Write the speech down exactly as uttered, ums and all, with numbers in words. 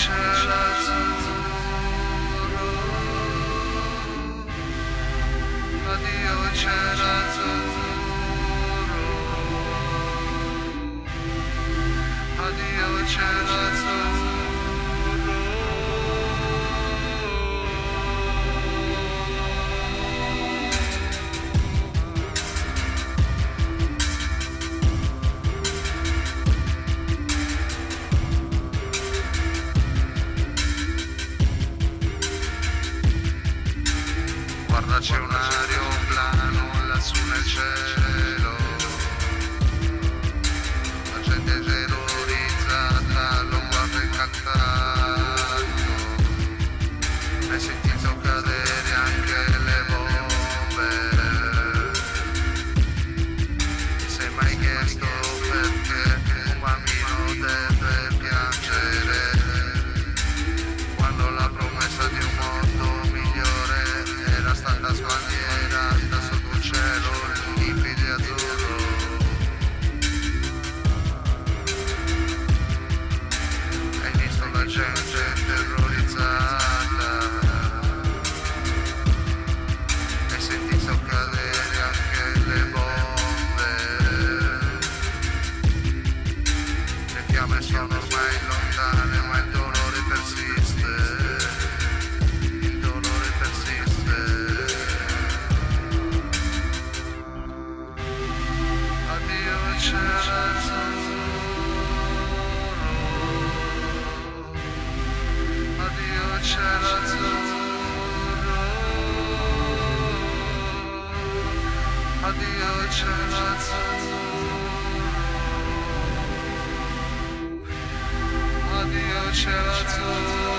cielo azzurro, addio cielo azzurro, addio cielo azzurro. Guarda, c'è un aeroplano lassù nel cielo, la gente è terrorizzata, lo guarda incantando, hai sentito cadere anche le bombe, ti sei mai chiesto perché un bambino deve piangere quando la promessa di un mondo migliore era stata sbandierata sotto un cielo limpido e azzurro? Hai visto la gente terrorizzata, hai sentito cadere anche le bombe, le fiamme sono ormai lontane ma il dolore persiste. Cielo azzurro, addio cielo azzurro, addio cielo azzurro, addio cielo azzurro.